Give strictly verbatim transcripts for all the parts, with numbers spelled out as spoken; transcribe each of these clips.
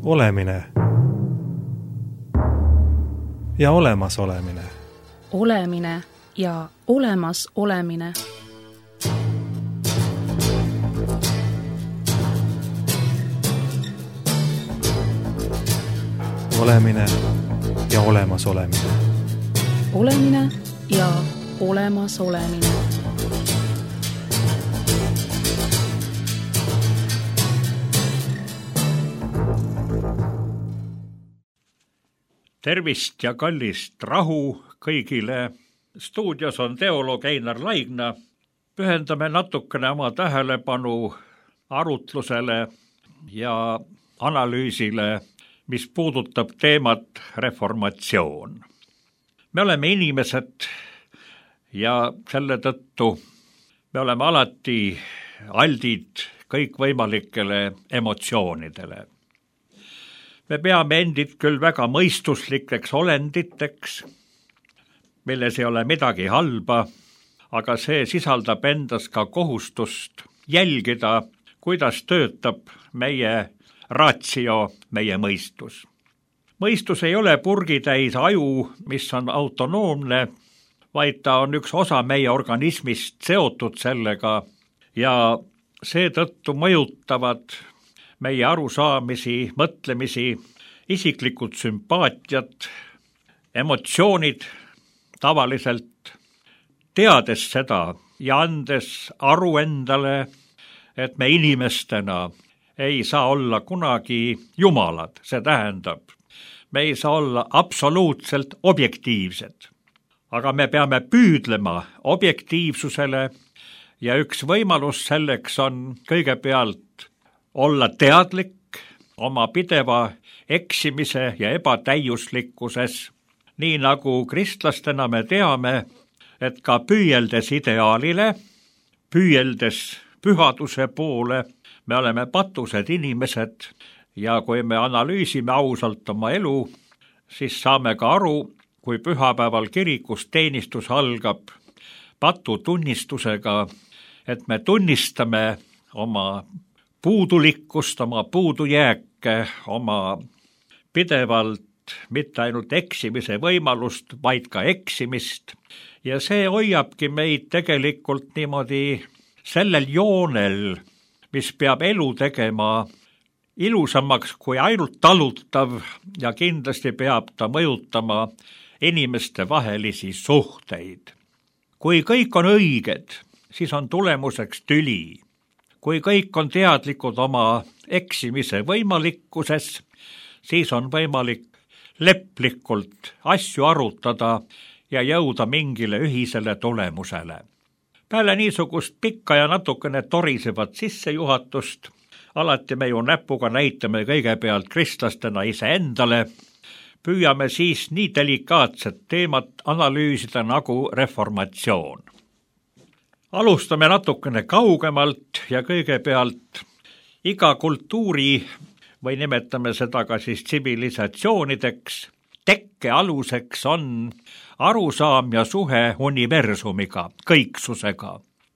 Olemine ja olemas olemine. Olemine ja olemas olemine. Olemine ja olemas olemine. Olemine ja olemas olemine. Tervist ja kallist rahu kõigile. Stuudios on teoloog Einar Laigna. Pühendame natukene oma tähelepanu arutlusele ja analüüsile, mis puudutab teemat reformatsioon. Me oleme inimesed ja selle tõttu me oleme alati aldid kõikvõimalikele emotsioonidele. Me peame endid küll väga mõistuslikeks olenditeks, milles ei ole midagi halba, aga see sisaldab endas ka kohustust jälgida, kuidas töötab meie ratio, meie mõistus. Mõistus ei ole purgitäis aju, mis on autonoomne, vaid ta on üks osa meie organismist seotud sellega ja seetõttu mõjutavad meie arusaamisi, mõtlemisi, isiklikud sümpaatiad, emotsioonid tavaliselt, teades seda ja andes aru endale, et me inimestena ei saa olla kunagi jumalad, see tähendab, me ei saa olla absoluutselt objektiivsed. Aga me peame püüdlema objektiivsusele ja üks võimalus selleks on kõigepealt olla teadlik oma pideva eksimise ja ebatäiuslikkuses, nii nagu kristlastena me teame, et ka püüeldes ideaalile, püüeldes pühaduse poole, me oleme patused inimesed ja kui me analüüsime ausalt oma elu, siis saame ka aru, kui pühapäeval kirikus teenistus algab patu tunnistusega, et me tunnistame oma puudulikkust, oma puudujääke, oma pidevalt mitte ainult eksimise võimalust, vaid ka eksimist. Ja see hoiabki meid tegelikult niimoodi sellel joonel, mis peab elu tegema ilusamaks kui ainult talutav ja kindlasti peab ta mõjutama inimeste vahelisi suhteid. Kui kõik on õiged, siis on tulemuseks tüli. Kui kõik on teadlikud oma eksimise võimalikkuses, siis on võimalik leplikult asju arutada ja jõuda mingile ühisele tulemusele. Peale niisugust pikka ja natukene torisevat sissejuhatust, alati me ju näpuga näitame kõigepealt kristlastena iseendale, püüame siis nii delikaatset teemat analüüsida nagu reformatsioon. Alustame natukene kaugemalt ja kõigepealt iga kultuuri, või nimetame seda ka siis tsivilisatsioonideks, tekke aluseks on arusaam ja suhe universumiga, kõiksusega.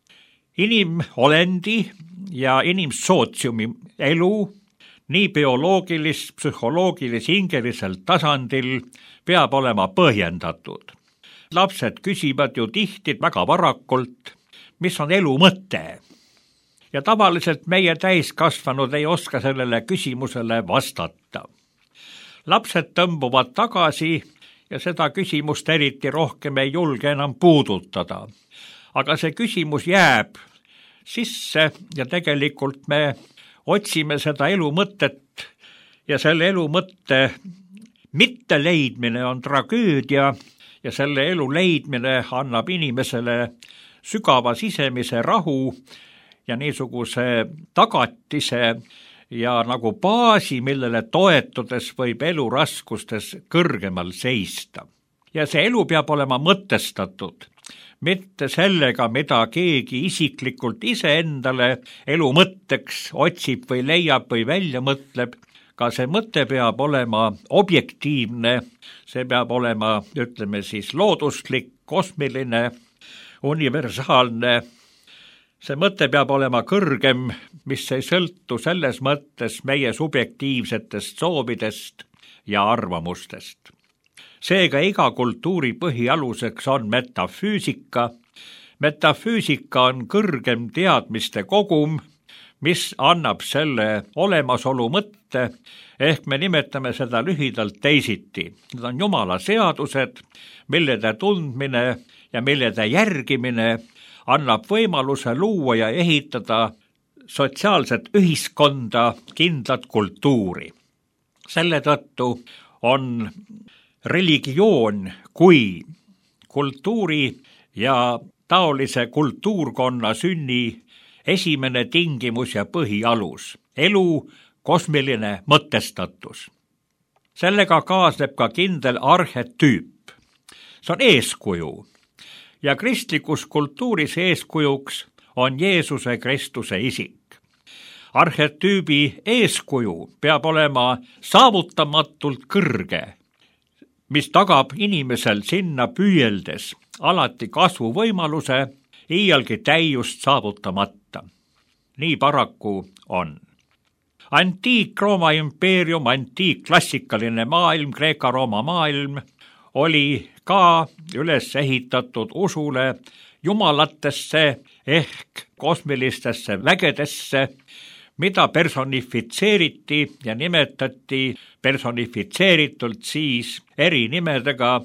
Inimolendi ja inimsootsiumi elu nii bioloogilis, psühholoogilis, hingelisel tasandil peab olema põhjendatud. Lapsed küsivad ju tihti väga varakult, mis on elu mõte. Ja tavaliselt meie täiskasvanud ei oska sellele küsimusele vastata. Lapsed tõmbuvad tagasi ja seda küsimust eriti rohkem ei julge enam puudutada. Aga see küsimus jääb sisse ja tegelikult me otsime seda elu mõtet ja selle elu mõtte mitte leidmine on tragöödia ja selle elu leidmine annab inimesele sügava sisemise rahu ja niisuguse tagatise ja nagu baasi, millele toetudes võib elu raskustes kõrgemal seista. Ja see elu peab olema mõtestatud, mitte sellega, mida keegi isiklikult iseendale elu mõtteks otsib või leiab või välja mõtleb. Ka see mõte peab olema objektiivne, see peab olema, ütleme siis, looduslik, kosmiline, universaalne see mõte peab olema kõrgem, mis ei sõltu selles mõttes meie subjektiivsetest soovidest ja arvamustest. Seega iga kultuuri põhialuseks on metafüüsika. Metafüüsika on kõrgem teadmiste kogum, mis annab selle olemasolu mõtte, ehk me nimetame seda lühidalt teisiti. Need on Jumala seadused, millede tundmine ja millede järgimine annab võimaluse luua ja ehitada sotsiaalset ühiskonda, kindlat kultuuri. Selle tõttu on religioon kui kultuuri ja taolise kultuurkonna sünni esimene tingimus ja põhialus, elu kosmiline mõtestatus. Sellega kaasneb ka kindel arhetüüp. See on eeskuju. Ja kristlikus kultuuris eeskujuks on Jeesuse Kristuse isik. Arhetüübi eeskuju peab olema saavutamatult kõrge, mis tagab inimesel sinna püüeldes alati kasvuvõimaluse, iialgi täiust saavutamata. Nii paraku on. Antiik-Rooma impeerium, antiik-klassikaline maailm, Kreeka-Rooma maailm oli ka üles ehitatud usule jumalatesse ehk kosmilistesse vägedesse, mida personifitseeriti ja nimetati personifitseeritult siis eri nimedega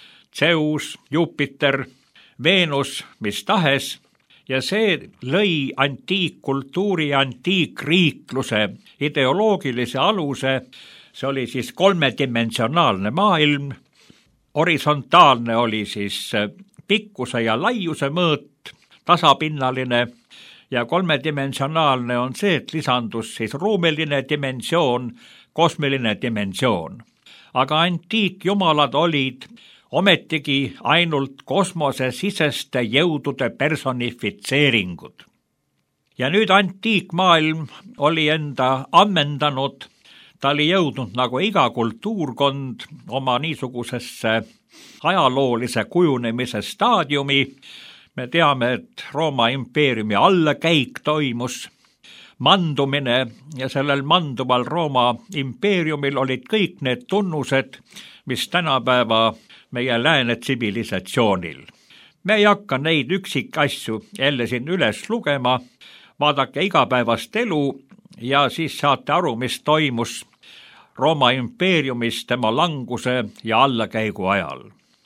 Zeus, Jupiter, Veenus, mis tahes, ja see lõi antiikkultuuri ja antiikriikluse ideoloogilise aluse. See oli siis kolmedimensionaalne maailm. Horisontaalne oli siis pikkuse ja laiuse mõõt, tasapinnaline, ja kolmedimensionaalne on see, et lisandus siis ruumiline dimensioon, kosmiline dimensioon. Aga antiikjumalad olid ometigi ainult kosmosesiseste jõudude personifitseeringud. Ja nüüd antiikmaailm oli enda ammendanud. Ta oli jõudnud nagu iga kultuurkond oma niisugusesse ajaloolise kujunemise staadiumi. Me teame, et Rooma impeeriumi allakäik toimus, mandumine, ja sellel manduval Rooma impeeriumil olid kõik need tunnused, mis tänapäeva meie lääne tsivilisatsioonil. Me ei hakka neid üksikasju jälle siin üles lugema, vaadake igapäevast elu ja siis saate aru, mis toimus Rooma impeeriumis tema languse ja allakäigu ajal.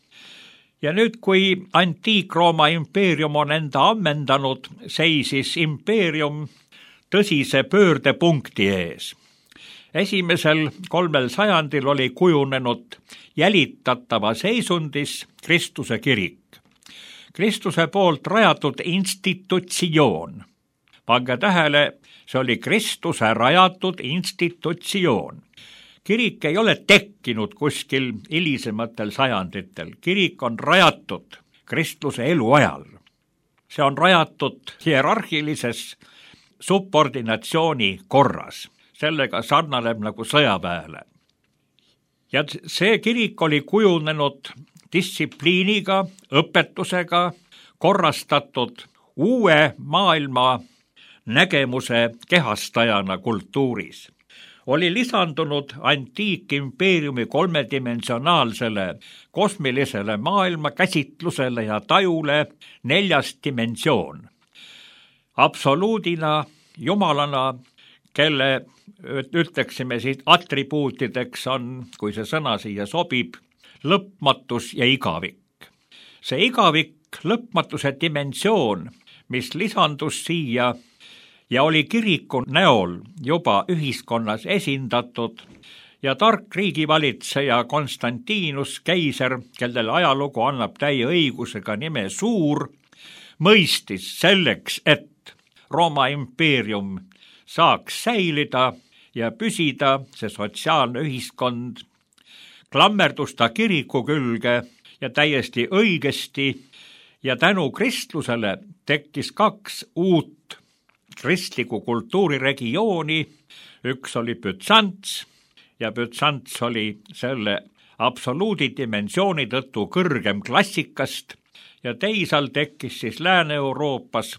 Ja nüüd, kui antiik-Rooma impeerium on enda ammendanud, seisis impeerium tõsise pöördepunkti ees. Esimesel kolmel sajandil oli kujunenud jälitatava seisundis Kristuse kirik. Kristuse poolt rajatud institutsioon. Pange tähele, see oli Kristuse rajatud institutsioon. Kirik ei ole tekkinud kuskil hilisematel sajanditel. Kirik on rajatud kristluse eluajal. See on rajatud hierarhilises subordinatsiooni korras. Sellega sarnaneb nagu sõjaväele. Ja see kirik oli kujunenud distsipliiniga, õpetusega, korrastatud uue maailma nägemuse kehastajana kultuuris. Oli lisandunud antiikimpeeriumi kolmedimensionaalsele kosmilisele maailma käsitlusele ja tajule neljas dimensioon. Absoluudina, jumalana, kelle ütleksime siit atribuutideks on, kui see sõna siia sobib, lõpmatus ja igavik. See igavik, lõpmatuse dimensioon, mis lisandus siia ja oli kiriku näol juba ühiskonnas esindatud, ja tark riigivalitseja Konstantinus keiser, kellel ajalugu annab täie õigusega nime Suur, mõistis selleks, et Rooma impeerium saaks säilida ja püsida, see sotsiaalne ühiskond, klammerdus ta kiriku külge ja täiesti õigesti, ja tänu kristlusele tekkis kaks uut kristliku kultuuriregiooni. Üks oli Bütsants, ja Bütsants oli selle absoluudi dimensiooni tõttu kõrgem klassikast, ja teisal tekkis siis Lääne-Euroopas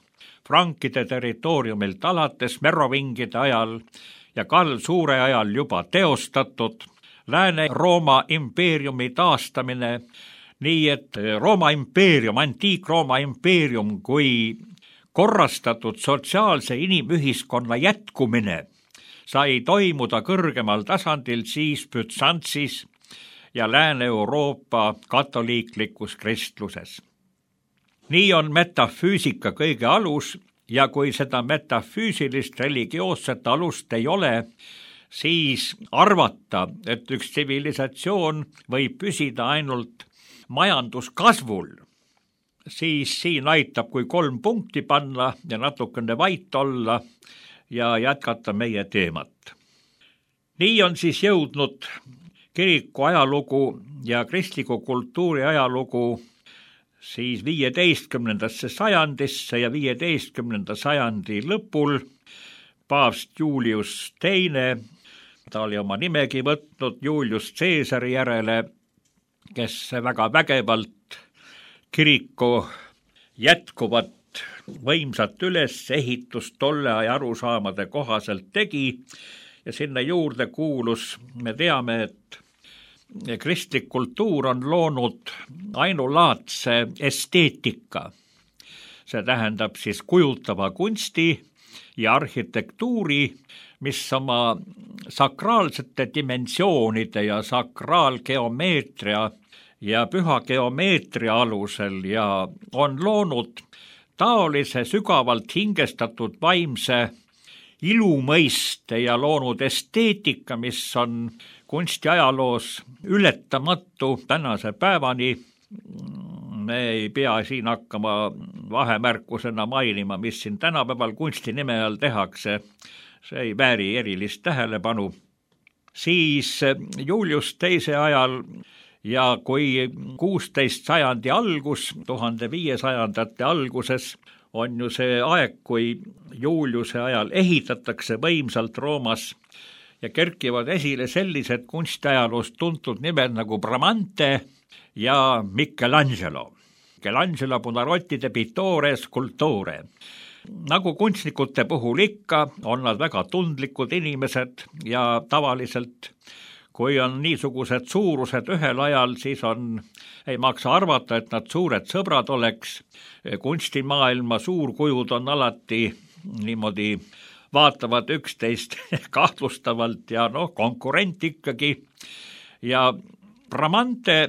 frankide territooriumilt alates merovingide ajal ja Karl Suure ajal juba teostatud, Lääne-Rooma impeeriumi taastamine, nii et Rooma impeerium, antiik-Rooma impeerium kui korrastatud sotsiaalse inimühiskonna jätkumine sai toimuda kõrgemal tasandil siis Bütsantsis ja Lääne-Euroopa katoliiklikus kristluses. Nii on metafüüsika kõige alus ja kui seda metafüüsilist religioosset alust ei ole, siis arvata, et üks tsivilisatsioon võib püsida ainult majanduskasvul, siis siin aitab, kui kolm punkti panna ja natukene vait olla ja jätkata meie teemat. Nii on siis jõudnud kiriku ajalugu ja kristliku kultuuri ajalugu siis viieteistkümnendasse sajandisse ja viieteistkümnenda sajandi lõpul paavst Julius teine, ta oli oma nimegi võtnud Julius Caesari järele, kes väga vägevalt kiriku jätkuvat võimsat ülesehitust tolle aja arusaamade kohaselt tegi ja sinna juurde kuulus, me teame, et kristlik kultuur on loonud ainulaadse esteetika. See tähendab siis kujutava kunsti ja arhitektuuri, mis oma sakraalsete dimensioonide ja sakraalgeomeetria ja püha geomeetria alusel ja on loonud taolise sügavalt hingestatud vaimse ilumõiste ja loonud esteetika, mis on kunstiajaloos ületamatu tänase päevani. Me ei pea siin hakkama vahemärkusena mainima, mis siin tänapäeval kunsti nime all tehakse. See ei vääri erilist tähelepanu. Siis Julius teise ajal ja kui kuusteist sajandi algus, tuhande viiesajandate alguses on ju see aeg, kui Juliuse ajal ehitatakse võimsalt Roomas ja kerkivad esile sellised kunstiajaloos tuntud nimed nagu Bramante ja Michelangelo. Michelangelo Buonarroti de Pittore Sculptore. Nagu kunstnikute puhul ikka, on nad väga tundlikud inimesed ja tavaliselt, kui on niisugused suurused ühel ajal, siis on, ei maksa arvata, et nad suured sõbrad oleks. Kunstimaailma suurkujud on alati niimoodi vaatavad üksteist kahtlustavalt ja noh, konkurent ikkagi. Ja Bramante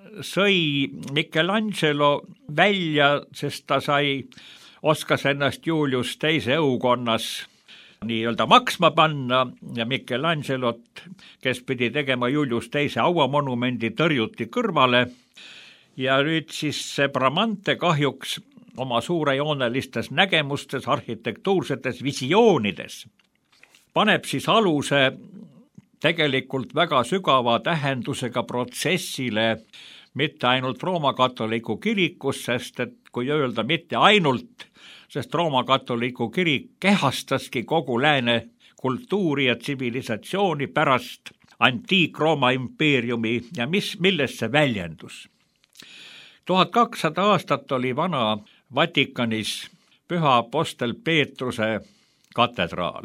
sõi Michelangelo välja, sest ta sai oskas ennast Julius teise õukonnas nii-öelda maksma panna ja Michelangelot, kes pidi tegema Julius teise auamonumendi, tõrjuti kõrvale ja nüüd siis see Bramante kahjuks oma suurejoonelistes nägemustes, arhitektuursetes visioonides paneb siis aluse tegelikult väga sügava tähendusega protsessile mitte ainult Rooma katoliku kirikus, sest et kui öelda mitte ainult, sest Rooma katoliku kirik kehastaski kogu lääne kultuuri ja tsivilisatsiooni pärast antiik-Rooma impeeriumi ja mis, milles see väljendus. tuhat kakssada aastat oli vana Vatikanis püha apostel Peetruse katedraal,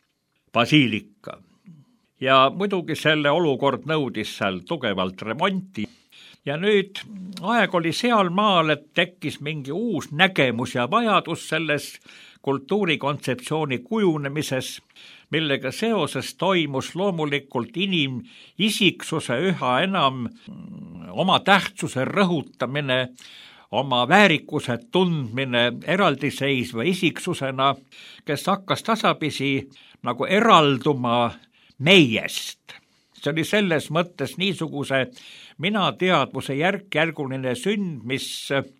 basiilika. Ja muidugi selle olukord nõudis seal tugevalt remonti. Ja nüüd aeg oli seal maal, et tekkis mingi uus nägemus ja vajadus selles kultuurikontseptsiooni kujunemises, millega seoses toimus loomulikult inimisiksuse üha enam oma tähtsuse rõhutamine, oma väärikuse tundmine eraldiseisva isiksusena, kes hakkas tasapisi nagu eralduma meiest. See oli selles mõttes niisuguse mina teadvuse järk-järguline sünd, mis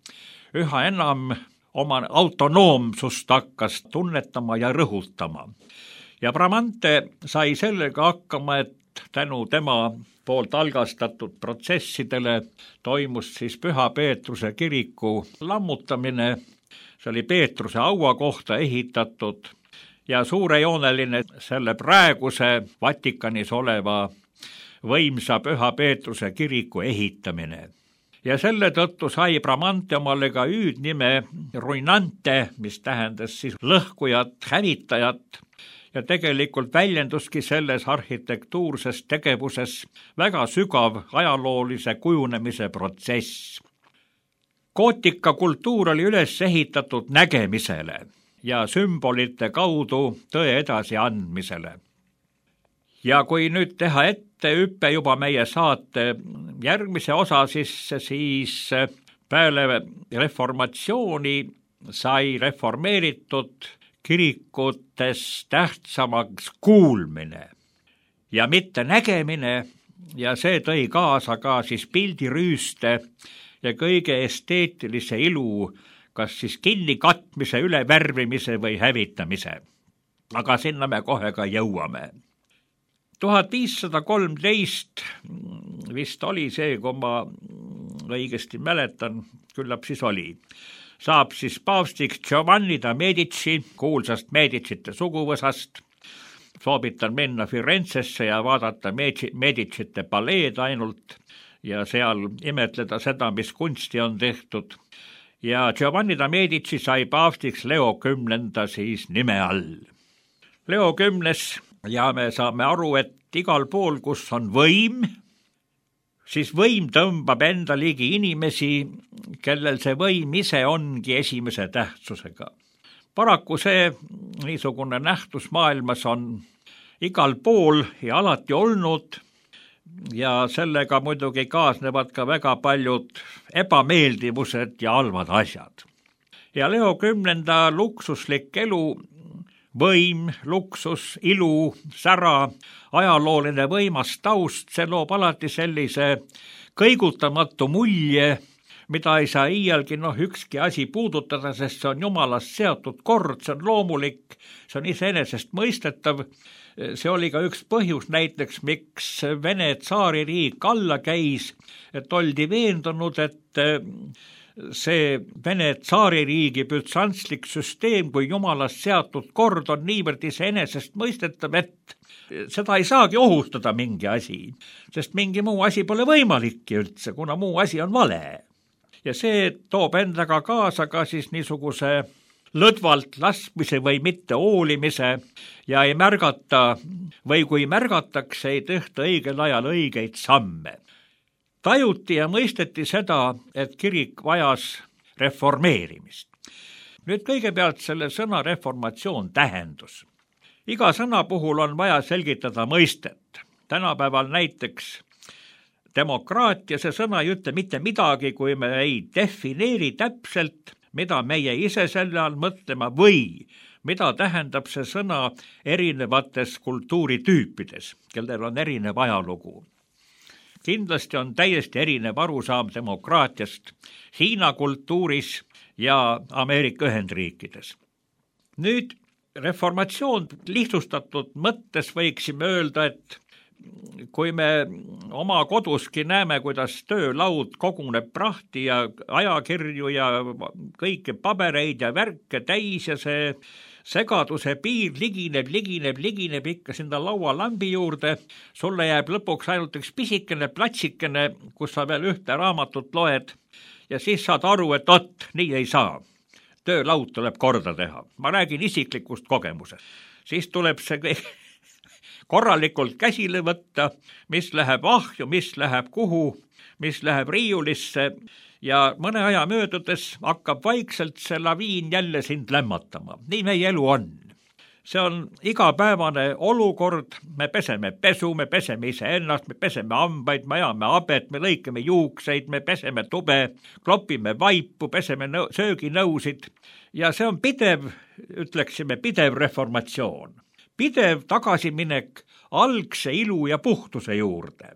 üha enam oma autonoomsust hakkas tunnetama ja rõhutama. Ja Bramante sai sellega hakkama, et tänu tema poolt algastatud protsessidele toimus siis Püha Peetruse kiriku lammutamine. See oli Peetruse aua kohta ehitatud ja suurejooneline selle praeguse Vatikanis oleva võimsa Püha Peetruse kiriku ehitamine. ja selle tõttu sai Bramante omale ka hüüdnime ruinante, mis tähendas siis lõhkujat, hävitajat, ja tegelikult väljenduski selles arhitektuurses tegevuses väga sügav ajaloolise kujunemise protsess. Gootika kultuur oli üles ehitatud nägemisele ja sümbolite kaudu tõe edasiandmisele. Ja kui nüüd teha ette hüppe juba meie saate järgmise osa sisse, siis peale reformatsiooni sai reformeeritud kirikutes tähtsamaks kuulmine ja mitte nägemine, ja see tõi kaasa ka siis pildirüüste ja kõige esteetilise ilu, kas siis kinnikatmise, ülevärvimise või hävitamise. Aga sinna me kohe ka jõuame. tuhat viissada kolmteist vist oli see, kui ma õigesti mäletan, küllap siis oli. Saab siis paavstiks Giovanni da Medici, kuulsast Medicite suguvõsast. Soovitan minna Firenzesse ja vaadata Medicite paleed ainult ja seal imetleda seda, mis kunsti on tehtud. Ja Giovanni da Medici sai paavstiks Leo kümnenda siis nime all. Leo kümnes, ja me saame aru, et igal pool, kus on võim, siis võim tõmbab enda ligi inimesi, kellel see võim ise ongi esimese tähtsusega. Paraku see niisugune nähtus maailmas on igal pool ja alati olnud, ja sellega muidugi kaasnevad ka väga paljud ebameeldivused ja halvad asjad. Ja Leo kümnenda luksuslik elu, võim, luksus, ilu, sära, ajalooline võimas taust, see loob alati sellise kõigutamatu mulje, mida ei saa iialgi noh, ükski asi puudutada, sest see on jumalast seatud kord, see on loomulik, see on iseenesest mõistetav. See oli ka üks põhjus näiteks, miks Vene tsaaririik alla käis, et oldi veendunud, et see Vene tsaaririigi bütsantslik süsteem kui jumalast seatud kord on niivõrd iseenesest mõistetav, et seda ei saagi ohustada mingi asi, sest mingi muu asi pole võimalikki üldse, kuna muu asi on vale. Ja see toob endaga kaasa ka siis niisuguse lõdvalt laskmise või mitte hoolimise ja ei märgata või kui märgatakse, ei tehta õigel ajal õigeid samme. Tajuti ja mõisteti seda, et kirik vajas reformeerimist. Nüüd kõigepealt selle sõna reformatsioon tähendus. Iga sõna puhul on vaja selgitada mõistet. Tänapäeval näiteks demokraatia, see sõna ei ütle mitte midagi, kui me ei defineeri täpselt, mida meie ise selle all mõtlema või mida tähendab see sõna erinevates kultuuritüüpides, kellel on erinev ajalugu. Kindlasti on täiesti erinev arusaam demokraatiast Hiina kultuuris ja Ameerika Ühendriikides. Nüüd reformatsioon lihtsustatud mõttes võiksime öelda, et kui me oma koduski näeme, kuidas töölaud koguneb prahti ja ajakirju ja kõiki pabereid ja värke täis ja see segaduse piir ligineb, ligineb, ligineb ikka sinna laualambi juurde, sulle jääb lõpuks ainult üks pisikene platsikene, kus sa veel ühte raamatut loed ja siis saad aru, et ot, nii ei saa. Töölaud tuleb korda teha. Ma räägin isiklikust kogemusest. Siis tuleb see kõik korralikult käsile võtta, mis läheb ahju, mis läheb kuhu, mis läheb riiulisse ja mõne aja möödudes hakkab vaikselt see laviin jälle sind lämmatama. Nii meie elu on. See on igapäevane olukord, me peseme pesu, me peseme ise ennast, me peseme hambaid, me ajame abet, me lõikame juukseid, me peseme tube, klopime vaipu, peseme nõu, sööginõusid ja see on pidev, ütleksime, pidev reformatsioon. Pidev tagasiminek algse ilu ja puhtuse juurde.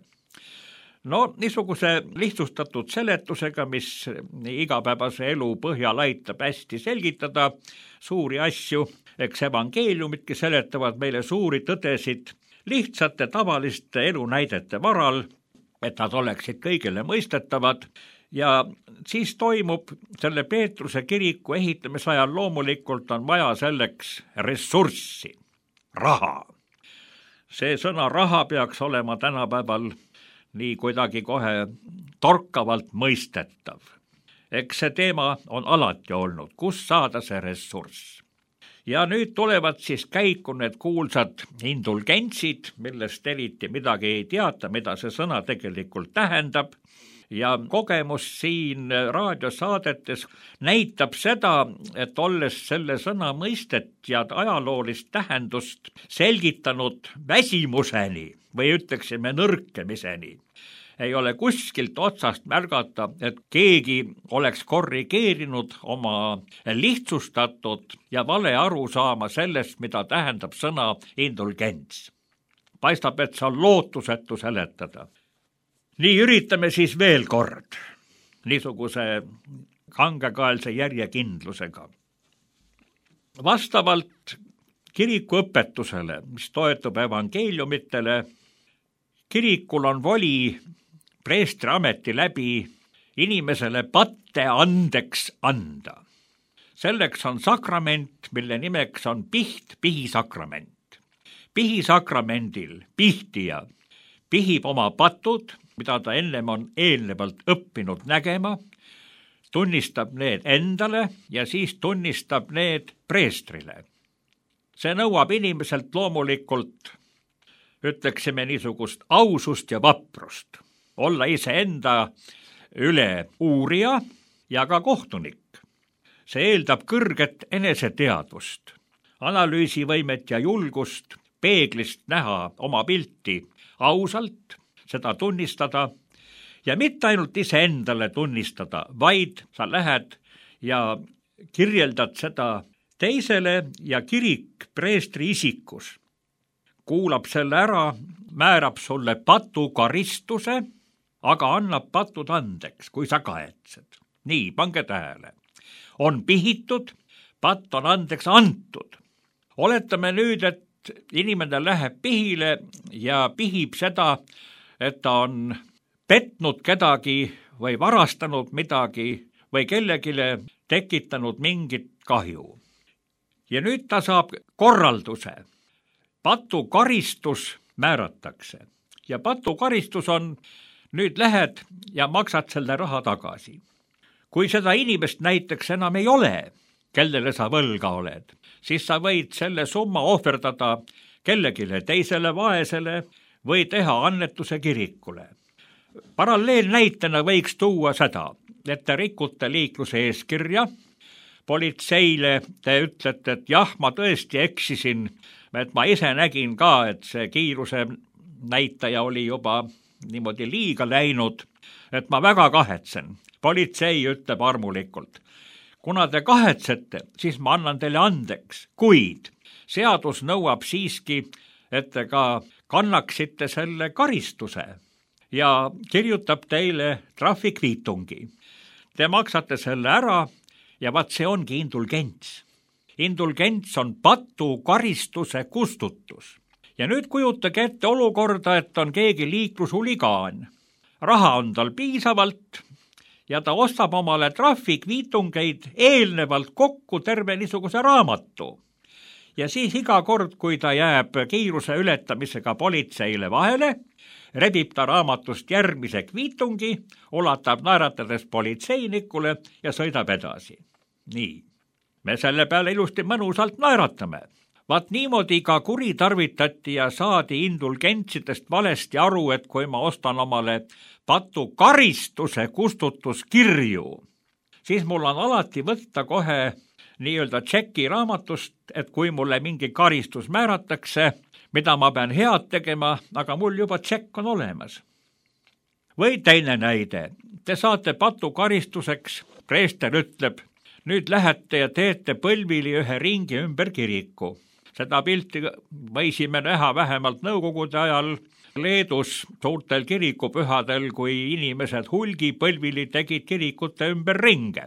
No niisuguse lihtsustatud seletusega, mis igapäevase elu põhjal aitab hästi selgitada suuri asju, eks evangeeliumitki seletavad meile suuri tõdesid lihtsate tavaliste elunäidete varal, et nad oleksid kõigile mõistetavad ja siis toimub selle Peetruse kiriku ehitamise ajal loomulikult on vaja selleks ressurssi. Raha. See sõna raha peaks olema tänapäeval nii kuidagi kohe torkavalt mõistetav. Eks see teema on alati olnud, kus saada see ressurss. Ja nüüd tulevad siis käiku need kuulsad indulgentsid, millest eriti midagi ei teata, mida see sõna tegelikult tähendab. Ja kogemus siin raadiosaadetes näitab seda, et olles selle sõna mõistet ja ajaloolist tähendust selgitanud väsimuseni või ütleksime nõrkemiseni, ei ole kuskilt otsast märgata, et keegi oleks korrigeerinud oma lihtsustatud ja vale arusaama sellest, mida tähendab sõna indulgents. Paistab, et see on lootusetu seletada. Nii üritame siis veel kord, niisuguse kangekaelse järjekindlusega. Vastavalt kiriku õpetusele, mis toetub evangeeliumitele, kirikul on voli preestri ameti läbi inimesele patte andeks anda. Selleks on sakrament, mille nimeks on piht, pihisakrament. Pihisakramendil pihtija pihib oma patud, mida ta ennem on eelnevalt õppinud nägema, tunnistab need endale ja siis tunnistab need preestrile. See nõuab inimeselt loomulikult, ütleksime niisugust ausust ja vaprust, olla iseenda üle uurija ja ka kohtunik. See eeldab kõrget eneseteadvust, analüüsivõimet ja julgust, peeglist näha oma pilti ausalt, seda tunnistada ja mitte ainult iseendale tunnistada, vaid sa lähed ja kirjeldad seda teisele ja kirik preestri isikus kuulab selle ära, määrab sulle patu karistuse, aga annab patud andeks, kui sa kahetsed. Nii, pange tähele. On pihitud, patt on andeks antud. Oletame nüüd, et inimene läheb pihile ja pihib seda, et ta on petnud kedagi või varastanud midagi või kellegile tekitanud mingit kahju. Ja nüüd ta saab korralduse. Patu karistus määratakse ja patu karistus on, nüüd lähed ja maksad selle raha tagasi. Kui seda inimest näiteks enam ei ole, kellele sa võlga oled, siis sa võid selle summa ohverdada kellegile teisele vaesele või teha annetuse kirikule. Paralleelnäitena võiks tuua seda, et te rikute liikluse eeskirja, politseile te ütlete, et jah, ma tõesti eksisin, et ma ise nägin ka, et see kiiruse näitaja oli juba niimoodi liiga läinud, et ma väga kahetsen. Politsei ütleb armulikult, kuna te kahetsete, siis ma annan teile andeks, kuid seadus nõuab siiski, et te ka kannaksite selle karistuse ja kirjutab teile trahvikviitungi. Te maksate selle ära ja vaat see ongi indulgents. Indulgents on patu karistuse kustutus. Ja nüüd kujutage ette olukorda, et on keegi liiklushuligaan. Raha on tal piisavalt ja ta ostab omale trahvikviitungeid eelnevalt kokku terve niisuguse raamatu. Ja siis iga kord, kui ta jääb kiiruse ületamisega politseile vahele, rebib ta raamatust järgmise kviitungi, ulatab naeratades politseinikule ja sõidab edasi. Nii, me selle peale ilusti mõnusalt naeratame. Vaat niimoodi ka kuritarvitati ja saadi indulgentsidest valesti aru, et kui ma ostan omale patu karistuse kustutuskirju, siis mul on alati võtta kohe nii-öelda tšeki raamatust, et kui mulle mingi karistus määratakse, mida ma pean head tegema, aga mul juba tšekk on olemas. Või teine näide, te saate patu karistuseks, preester ütleb, nüüd lähete ja teete põlvili ühe ringi ümber kiriku. Seda pilti võisime näha vähemalt nõukogude ajal Leedus suurtel kirikupühadel, kui inimesed hulgi põlvili tegid kirikute ümber ringe.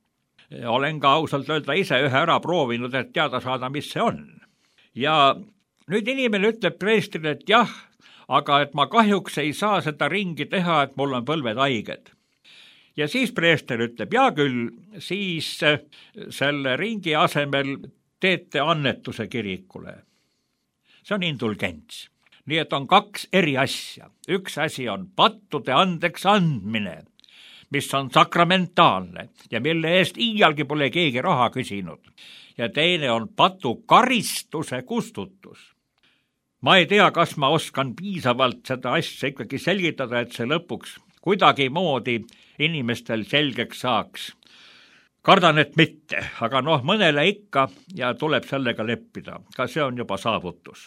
Olen ka ausalt öelda ise ühe ära proovinud, et teada saada, mis see on. Ja nüüd inimene ütleb preestrile, et jah, aga et ma kahjuks ei saa seda ringi teha, et mul on põlved haiged. Ja siis preester ütleb, ja küll, siis selle ringi asemel teete annetuse kirikule. See on indulgents. nii et on kaks eri asja. Üks asi on pattude andeks andmine, mis on sakramentaalne ja mille eest iialgi pole keegi raha küsinud. Ja teine on patu karistuse kustutus. Ma ei tea, kas ma oskan piisavalt seda asja ikkagi selgitada, et see lõpuks kuidagi moodi inimestel selgeks saaks. Kardan, et mitte, aga noh, mõnele ikka ja tuleb sellega leppida. Ka see on juba saavutus.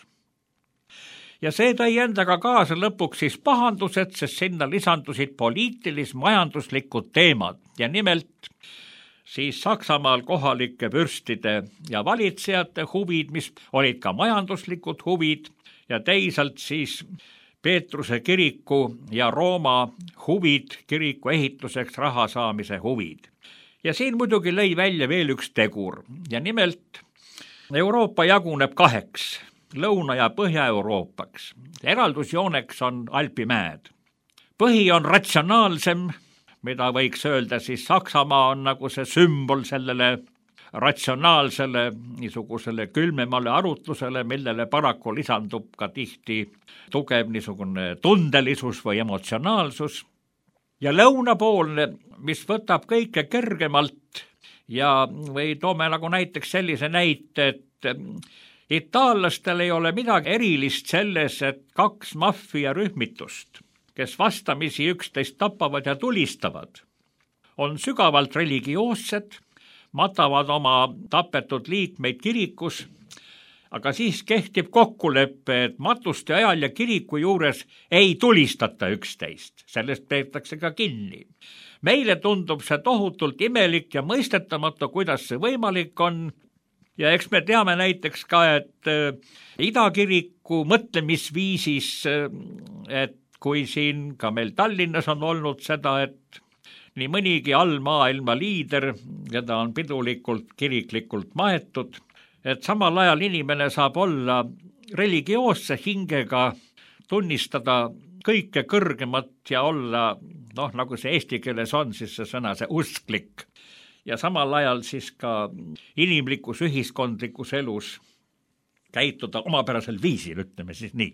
Ja see tõi endaga kaasa lõpuks siis pahandused, sest sinna lisandusid poliitilis-majanduslikud teemad ja nimelt siis Saksamaal kohalike vürstide ja valitsejate huvid, mis olid ka majanduslikud huvid ja teisalt siis Peetruse kiriku ja Rooma huvid, kiriku ehituseks raha saamise huvid. Ja siin muidugi lõi välja veel üks tegur ja nimelt Euroopa jaguneb kaheks, Lõuna- ja Põhja-Euroopaks. Eraldusjooneks on Alpimäed. Põhi on ratsionaalsem, mida võiks öelda siis Saksamaa on nagu see sümbol sellele ratsionaalsele niisugusele külmemale arutlusele, millele paraku lisandub ka tihti tugev niisugune tundelisus või emotsionaalsus. Ja lõunapoolne, mis võtab kõike kergemalt ja või toome nagu näiteks sellise näite, et itaallastel ei ole midagi erilist selles, et kaks maffia rühmitust, kes vastamisi üksteist tapavad ja tulistavad, on sügavalt religioossed, matavad oma tapetud liikmeid kirikus, aga siis kehtib kokkulepe, et matuste ajal ja kiriku juures ei tulistata üksteist, sellest peetakse ka kinni. Meile tundub see tohutult imelik ja mõistetamatu, kuidas see võimalik on, ja eks me teame näiteks ka, et idakiriku mõtlemisviisis, et kui siin ka meil Tallinnas on olnud seda, et nii mõnigi allmaailma liider, keda on pidulikult kiriklikult maetud, et samal ajal inimene saab olla religioosse hingega, tunnistada kõike kõrgemat ja olla, noh, nagu see eesti keeles on, siis see sõna, see usklik. Ja samal ajal siis ka inimlikus ühiskondlikus elus käituda omapärasel viisil, ütleme siis nii.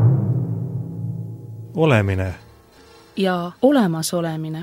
Olemine. Ja olemasolemine.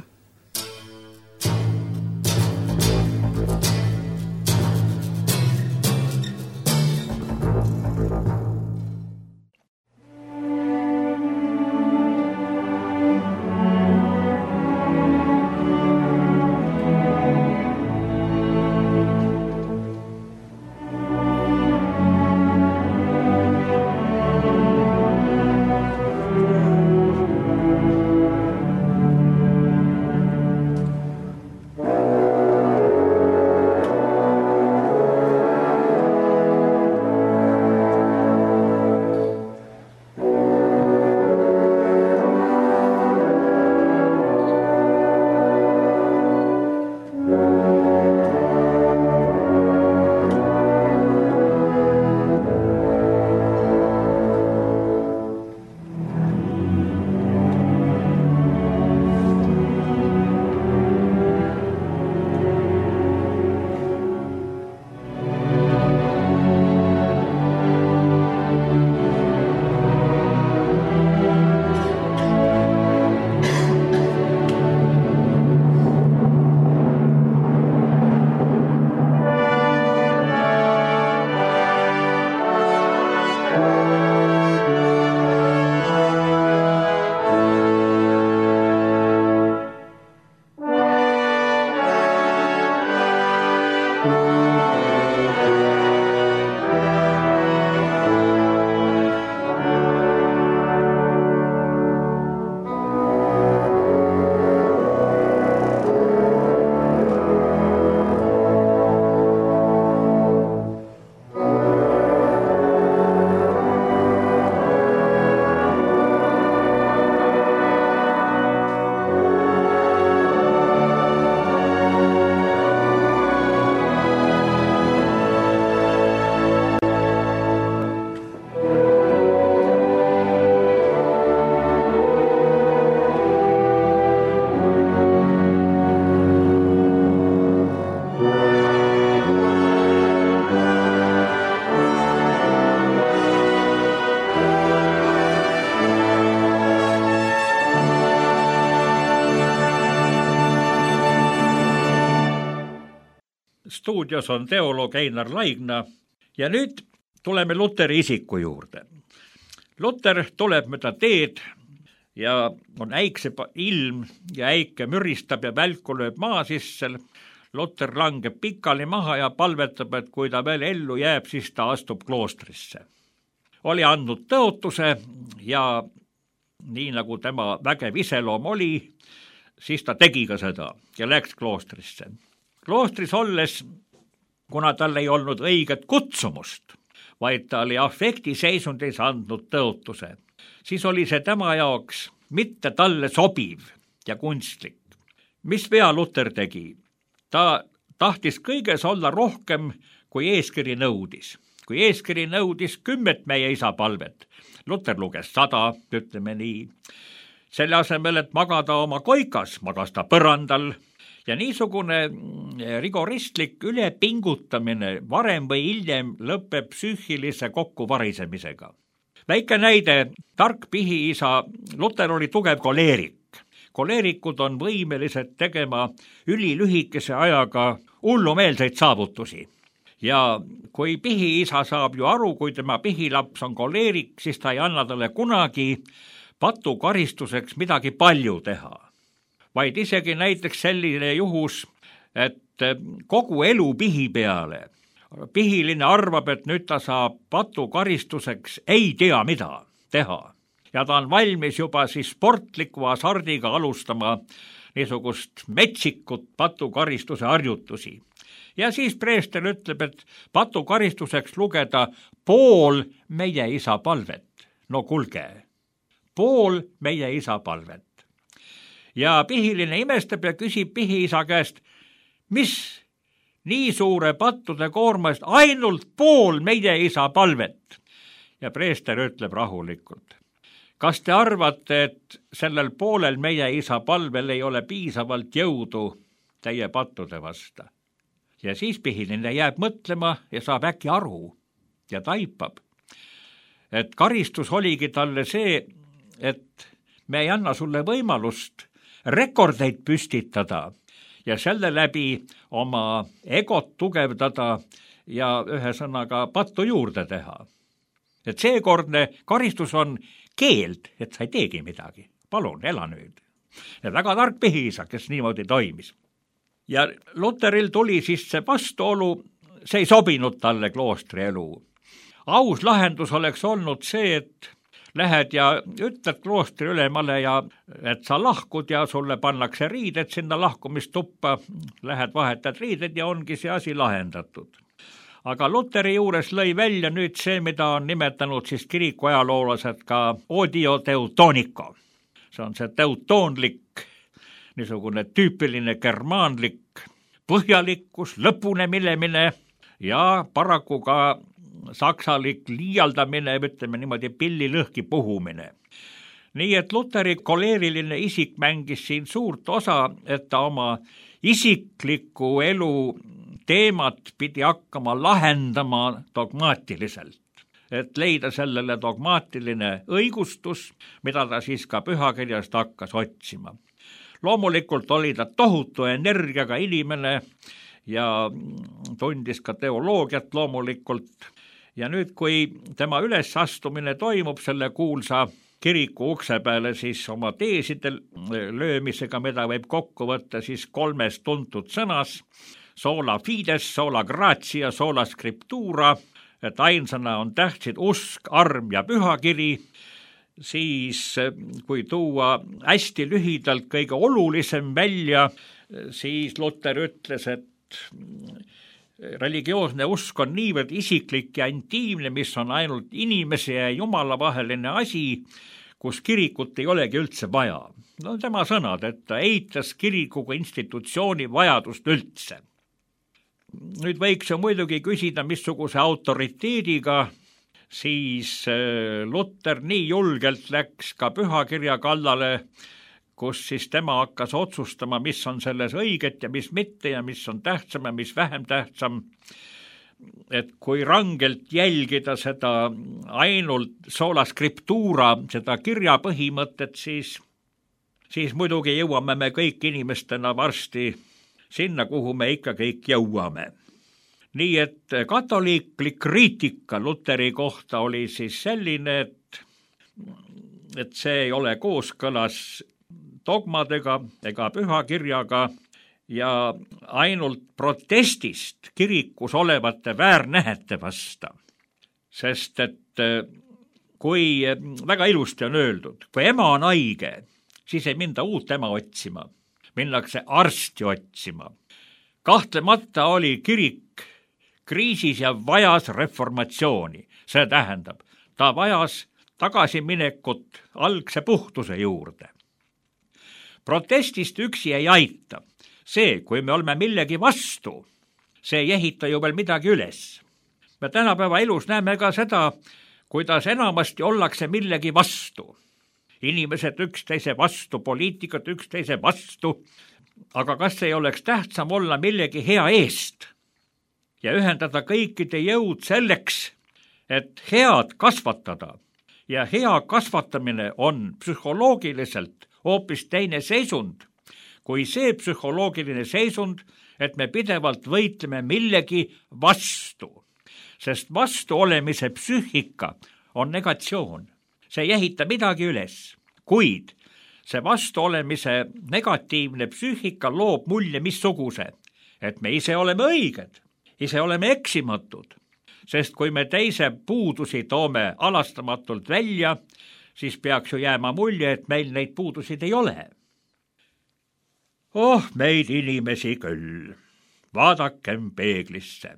stuudios on teoloog Einar Laigna ja nüüd tuleme Luteri isiku juurde. Luter tuleb mööda teed ja on äikse ilm ja äike müristab ja välku lööb maa sisse. Luter langeb pikali maha ja palvetab, et kui ta veel ellu jääb, siis ta astub kloostrisse. Oli andnud tõotuse ja nii nagu tema vägev iseloom oli, siis ta tegi ka seda ja läks kloostrisse. Kloostris olles, kuna tal ei olnud õiget kutsumust, vaid ta oli afektiseisundis andnud tõotuse, siis oli see tema jaoks mitte talle sobiv ja kunstlik. Mis vea Luter tegi? Ta tahtis kõiges olla rohkem, kui eeskiri nõudis. Kui eeskiri nõudis kümmet meie isa palvet, Luter luges sada, ütleme nii. Selle asemel, et magada oma koikas, magas ta põrandal ja niisugune rigoristlik ülepingutamine varem või hiljem lõpeb psüühilise kokkuvarisemisega. Väike näide, tark pihiisa, Luter oli tugev koleerik. Koleerikud on võimelised tegema ülilühikese ajaga hullumeelseid saavutusi. Ja kui pihiisa saab ju aru, kui tema pihilaps on koleerik, siis ta ei anna talle kunagi patu karistuseks midagi palju teha. Vaid isegi näiteks selline juhus, et kogu elu pihi peale. Pihiline arvab, et nüüd ta saab patu karistuseks ei tea mida teha. Ja ta on valmis juba siis sportliku hasardiga alustama niisugust metsikut patukaristuse harjutusi. Ja siis preester ütleb, et patukaristuseks lugeda pool meie isa palvet. No kulge, pool meie isa palvet. Ja pihiline imestab ja küsib pihiisa käest, mis nii suure pattude koormast ainult pool meie isa palvet. Ja preester ütleb rahulikult. Kas te arvate, et sellel poolel meie isa palvel ei ole piisavalt jõudu teie pattude vasta? Ja siis pihiline jääb mõtlema ja saab äkki aru ja taipab, et karistus oligi talle see, et me ei anna sulle võimalust rekordeid püstitada ja selle läbi oma egot tugevdada ja ühesõnaga pattu juurde teha. Et seekordne karistus on keeld, et sa ei teegi midagi. Palun, ela nüüd. Ja väga tark pihiisa, kes niimoodi toimis. Ja Luteril tuli siis see vastuolu, see ei sobinud talle kloostri elu. Aus lahendus oleks olnud see, et lähed ja ütled kloostri ülemale ja et sa lahkud ja sulle pannakse riided sinna lahkumistuppa, lähed vahetad riided ja ongi see asi lahendatud. Aga Luteri juures lõi välja nüüd see, mida on nimetanud siis kiriku ajaloolased ka odio teutoniko. See on see teutonlik, niisugune tüüpiline germaanlik põhjalikkus, lõpune minemine ja paraku ka saksalik liialdamine, ütleme niimoodi pilli lõhki puhumine. Nii et Luteri koleeriline isik mängis siin suurt osa, et ta oma isikliku elu teemat pidi hakkama lahendama dogmaatiliselt, et leida sellele dogmaatiline õigustus, mida ta siis ka pühakirjast hakkas otsima. Loomulikult oli ta tohutu energiaga inimene ja tundis ka teoloogiat loomulikult. Ja nüüd, kui tema ülesastumine toimub selle kuulsa kiriku ukse peale siis oma teesidel löömisega, mida võib kokku võtta siis kolmes tuntud sõnas, sola fides, sola gratia, sola scriptura, et ainsana on tähtsid usk, arm ja pühakiri, siis kui tuua hästi lühidalt kõige olulisem välja, siis Luter ütles, et religioosne usk on niivõrd isiklik ja intiimne, mis on ainult inimese ja Jumala vaheline asi, kus kirikut ei olegi üldse vaja. No tema sõnad, et ta eitas kirikuga institutsiooni vajadust üldse. Nüüd võiks ju muidugi küsida, missuguse autoriteediga siis Luter nii julgelt läks ka pühakirja kallale, kus siis tema hakkas otsustama, mis on selles õiget ja mis mitte ja mis on tähtsam ja mis vähem tähtsam. Et kui rangelt jälgida seda ainult sola scriptura, seda kirja põhimõtet, siis, siis muidugi jõuame me kõik inimestena varsti sinna, kuhu me ikka kõik jõuame. nii et katoliiklik kriitika Luteri kohta oli siis selline, et, et see ei ole kooskõlas dogmadega ega pühakirjaga ja ainult protestist kirikus olevate väärnähete vasta. Sest et kui väga ilusti on öeldud, kui ema on haige, siis ei minda uut ema otsima, minnakse arsti otsima. Kahtlemata oli kirik kriisis ja vajas reformatsiooni. See tähendab, ta vajas tagasiminekut algse puhtuse juurde. Protestist üksi ei aita. See, kui me oleme millegi vastu, see ei ehita ju veel midagi üles. Me tänapäeva elus näeme ka seda, kuidas enamasti ollakse millegi vastu. Inimesed üksteise vastu, poliitikud üksteise vastu, aga kas ei oleks tähtsam olla millegi hea eest ja ühendada kõikide jõud selleks, et head kasvatada. Ja hea kasvatamine on psühholoogiliselt hoopis teine seisund, kui see psühholoogiline seisund, et me pidevalt võitleme millegi vastu. Sest vastu olemise psüühika on negatsioon. See ei ehita midagi üles, kuid see vastu olemise negatiivne psüühika loob mulje missuguse, et me ise oleme õiged, ise oleme eksimatud. Sest kui me teise puudusi toome alastamatult välja, siis peaks ju jääma mulje, et meil neid puudusid ei ole. Oh, meid inimesi küll, vaadakem peeglisse.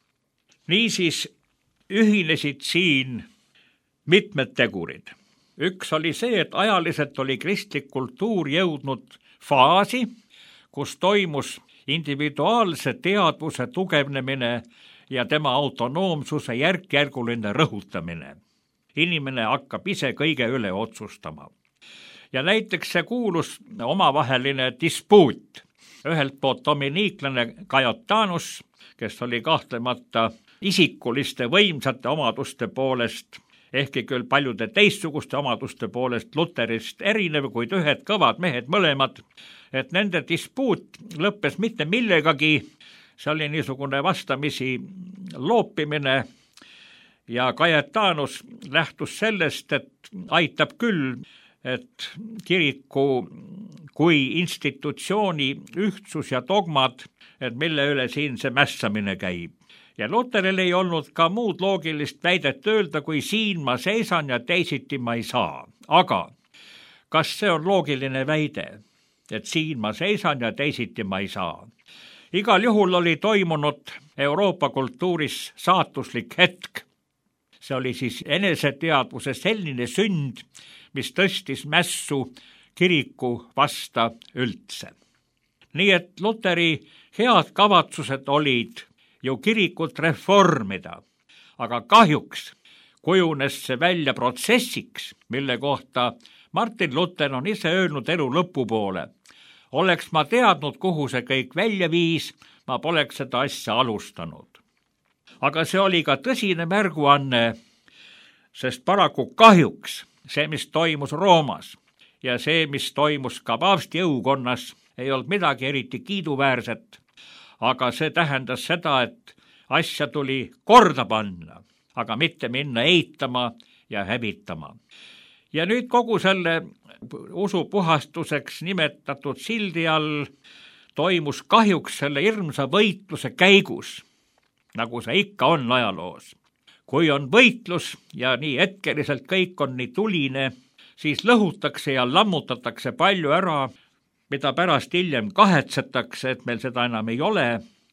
Niisiis ühinesid siin mitmed tegurid. Üks oli see, et ajaliselt oli kristlik kultuur jõudnud faasi, kus toimus individuaalse teadvuse tugevnemine ja tema autonoomsuse järk-järguline rõhutamine. Inimene hakkab ise kõige üle otsustama. Ja näiteks see kuulus omavaheline dispuut. Ühelt poolt dominiiklane Cajetanus, kes oli kahtlemata isikuliste võimsate omaduste poolest, ehkki küll paljude teistsuguste omaduste poolest Luterist erinev, kuid ühed kõvad mehed mõlemad, et nende dispuut lõppes mitte millegagi, see oli niisugune vastamisi loopimine ja Cajetanus lähtus sellest, et aitab küll, et kiriku kui institutsiooni ühtsus ja dogmad, et mille üle siin see mässamine käib. Ja Luteril ei olnud ka muud loogilist väidet öelda, kui siin ma seisan ja teisiti ma ei saa. Aga kas see on loogiline väide, et siin ma seisan ja teisiti ma ei saa? Igal juhul oli toimunud Euroopa kultuuris saatuslik hetk. See oli siis eneseteadvuse selline sünd, mis tõstis mässu kiriku vasta üldse. Nii et Luteri head kavatsused olid ju kirikut reformida, aga kahjuks kujunes see välja protsessiks, mille kohta Martin Luther on ise öelnud elu lõpupoole. Oleks ma teadnud, kuhu see kõik välja viis, ma poleks seda asja alustanud. Aga see oli ka tõsine märguanne, sest paraku kahjuks see, mis toimus Roomas ja see, mis toimus ka paavsti jõukonnas, ei olnud midagi eriti kiiduväärset. Aga see tähendas seda, et asja tuli korda panna, aga mitte minna eitama ja hävitama. Ja nüüd kogu selle usupuhastuseks nimetatud sildi all toimus kahjuks selle hirmsa võitluse käigus, nagu see ikka on ajaloos. Kui on võitlus ja nii hetkeliselt kõik on nii tuline, siis lõhutakse ja lammutatakse palju ära, mida pärast hiljem kahetsetakse, et meil seda enam ei ole,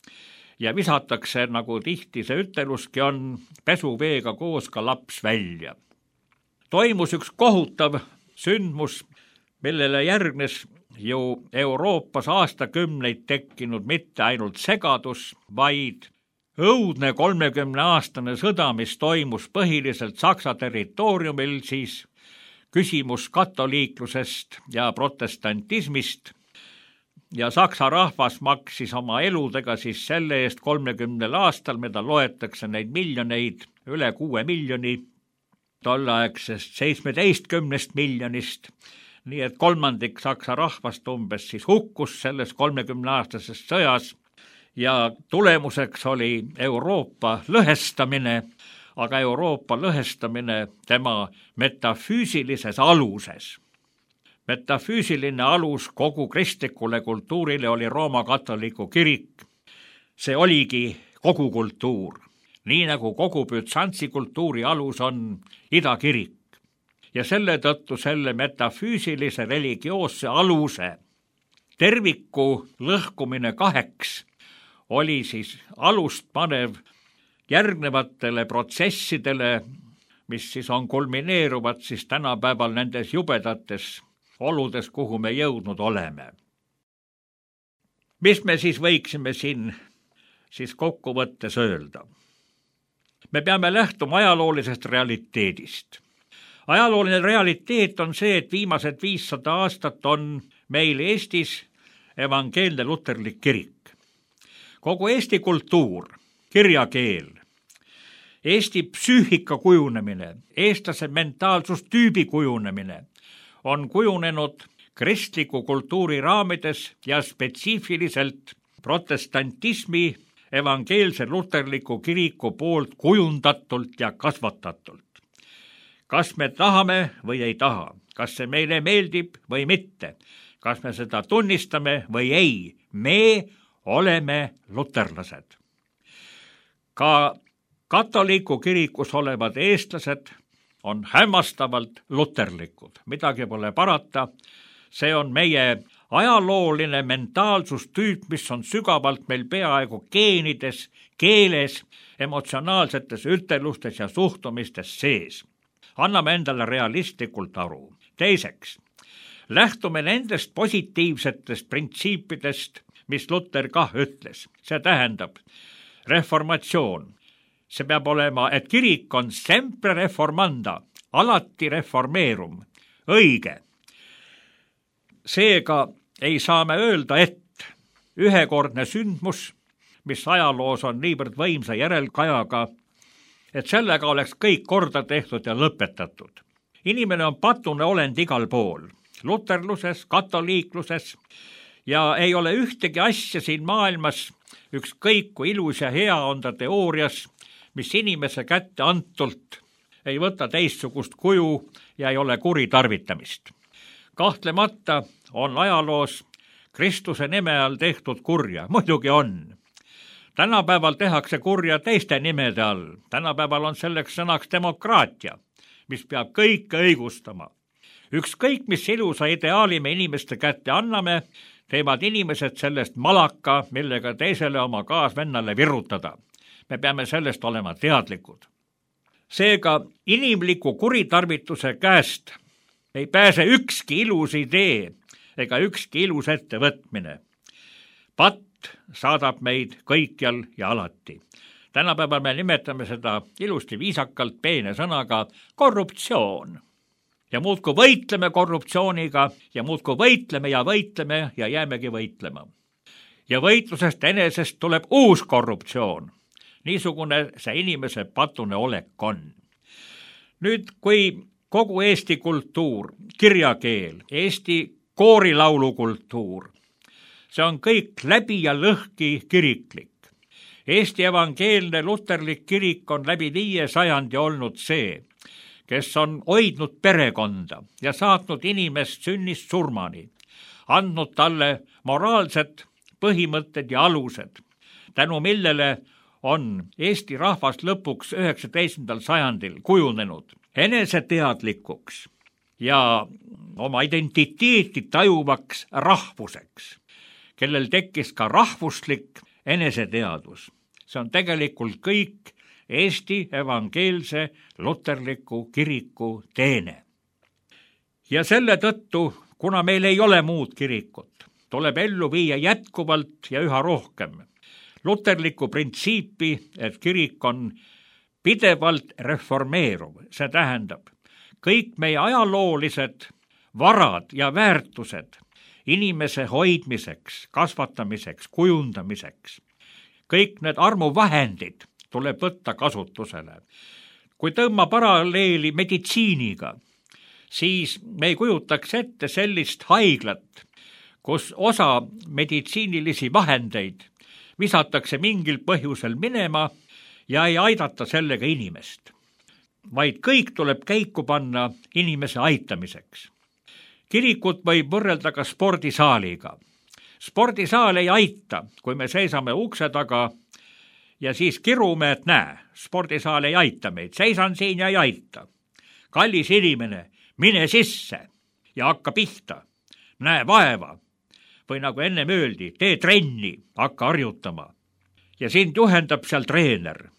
ja visatakse, nagu tihti see üteluski on, pesuveega koos ka laps välja. Toimus üks kohutav sündmus, millele järgnes ju Euroopas aastakümneid tekkinud mitte ainult segadus, vaid õudne kolmekümneaastane sõda, mis toimus põhiliselt Saksa territooriumil, siis küsimus katoliiklusest ja protestantismist ja Saksa rahvas maksis oma eludega siis selle eest kolmekümnel aastal, mida loetakse neid miljoneid, üle kuue miljoni, tolleaegsest seitsmeteistkümnest miljonist, nii et kolmandik Saksa rahvast umbes siis hukkus selles kolmekümneaastases sõjas ja tulemuseks oli Euroopa lõhestamine, aga Euroopa lõhestamine tema metafüüsilises aluses. Metafüüsiline alus kogu kristlikule kultuurile oli Rooma katoliku kirik. See oligi kogu kultuur, nii nagu kogu Bütsantsi kultuuri alus on idakirik. Ja selle tõttu selle metafüüsilise religioosse aluse terviku lõhkumine kaheks oli siis alust panev järgnevatele protsessidele, mis siis on kulmineeruvad siis tänapäeval nendes jubedates oludes, kuhu me jõudnud oleme. Mis me siis võiksime siin siis kokkuvõttes öelda? Me peame lähtuma ajaloolisest realiteedist. Ajalooline realiteet on see, et viimased viissada aastat on meil Eestis evangeelne luterlik kirik. Kogu Eesti kultuur, kirjakeel, Eesti psüühika kujunemine, eestlase mentaalsustüübi kujunemine on kujunenud kristliku kultuuri raamides ja spetsiifiliselt protestantismi evangeelse luterliku kiriku poolt kujundatult ja kasvatatult. Kas me tahame või ei taha, kas see meile meeldib või mitte, kas me seda tunnistame või ei, me oleme luterlased. Ka katoliku kirikus olevad eestlased on hämmastavalt luterlikud, midagi pole parata, see on meie ajalooline mentaalsustüüp, mis on sügavalt meil peaaegu geenides, keeles, emotsionaalsetes ütelustes ja suhtumistes sees. Anname endale realistlikult aru. Teiseks, lähtume nendest positiivsetest printsiipidest, mis Luter kah ütles. See tähendab reformatsioon. See peab olema, et kirik on sempre reformanda, alati reformeerum, õige. Seega ei saa me öelda, et ühekordne sündmus, mis ajaloos on niivõrd võimsa järelkajaga, et sellega oleks kõik korda tehtud ja lõpetatud. Inimene on patune olend igal pool, luterluses, katoliikluses, ja ei ole ühtegi asja siin maailmas, ükskõik kui ilus ja hea on ta teoorias, mis inimese kätte antult ei võta teistsugust kuju ja ei ole kuritarvitamist. Kahtlemata on ajaloos Kristuse nime all tehtud kurja, muidugi on. Tänapäeval tehakse kurja teiste nimede all. Tänapäeval on selleks sõnaks demokraatia, mis peab kõike õigustama. Ükskõik, mis ilusa ideaali me inimeste kätte anname, teevad inimesed sellest malaka, millega teisele oma kaasvennale virutada. Me peame sellest olema teadlikud. Seega inimliku kuritarvituse käest ei pääse ükski ilus idee ega ükski ilus ettevõtmine. Patt saadab meid kõikjal ja alati. Tänapäeval me nimetame seda ilusti viisakalt peene sõnaga korruptsioon. Ja muudkui võitleme korruptsiooniga ja muudkui võitleme ja võitleme ja jäämegi võitlema. Ja võitlusest enesest tuleb uus korruptsioon. Niisugune see inimese patune olek on. Nüüd, kui kogu Eesti kultuur, kirjakeel, Eesti koorilaulukultuur, see on kõik läbi ja lõhki kiriklik. Eesti evangeelne luterlik kirik on läbi viie sajandi olnud see, kes on hoidnud perekonda ja saatnud inimest sünnist surmani, andnud talle moraalsed põhimõtted ja alused, tänu millele on Eesti rahvas lõpuks üheksateistkümnendal sajandil kujunenud eneseteadlikuks ja oma identiteeti tajuvaks rahvuseks, kellel tekkis ka rahvuslik eneseteadvus. See on tegelikult kõik Eesti evangeelse luterliku kiriku teene. Ja selle tõttu, kuna meil ei ole muud kirikut, tuleb ellu viia jätkuvalt ja üha rohkem luterlikku printsiipi, et kirik on pidevalt reformeeruv. See tähendab, kõik meie ajaloolised varad ja väärtused inimese hoidmiseks, kasvatamiseks, kujundamiseks, kõik need armuvahendid tuleb võtta kasutusele. Kui tõmba paralleeli meditsiiniga, siis me ei kujutaks ette sellist haiglat, kus osa meditsiinilisi vahendeid, visatakse mingil põhjusel minema ja ei aidata sellega inimest, vaid kõik tuleb käiku panna inimese aitamiseks. Kirikut võib võrrelda ka spordisaaliga. Spordisaal ei aita, kui me seisame ukse taga ja siis kirume, et näe, spordisaal ei aita meid, seisan siin ja ei aita. Kallis inimene, mine sisse ja hakka pihta, näe vaeva. Või nagu enne öeldi, tee trenni, hakka harjutama. Ja sind juhendab seal treener.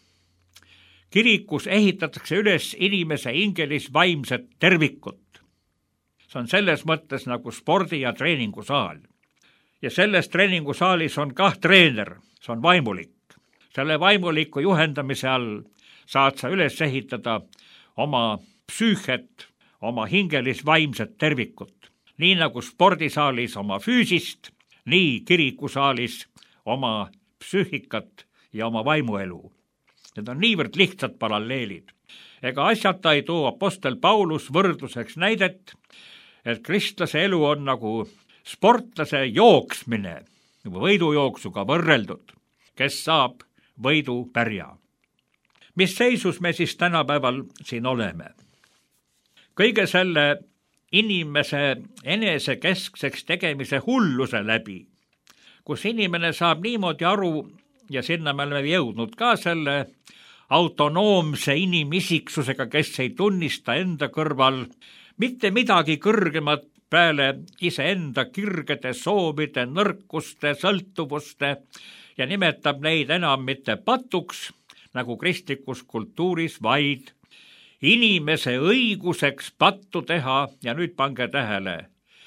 Kirikus ehitatakse üles inimese hingelis vaimset tervikut. See on selles mõttes nagu spordi- ja treeningusaal. Ja selles treeningusaalis on kah treener, see on vaimulik. Selle vaimuliku juhendamise all saad sa üles ehitada oma psüühet, oma hingelis vaimset tervikut. Nii nagu spordisaalis oma füüsist, nii kirikusaalis oma psüühikat ja oma vaimuelu. Need on niivõrd lihtsad paralleelid. Ega asjata ei too apostel Paulus võrdluseks näidet, et kristlase elu on nagu sportlase jooksmine, võidujooksuga võrreldud, kes saab võidu pärja. Mis seisus me siis tänapäeval siin oleme? Kõige selle inimese enesekeskseks tegemise hulluse läbi, kus inimene saab niimoodi aru, ja sinna me oleme jõudnud ka selle autonoomse inimisiksusega, kes ei tunnista enda kõrval mitte midagi kõrgemat peale iseenda kirgede soovide, nõrkuste, sõltuvuste ja nimetab neid enam mitte patuks, nagu kristlikus kultuuris, vaid inimese õiguseks pattu teha, ja nüüd pange tähele,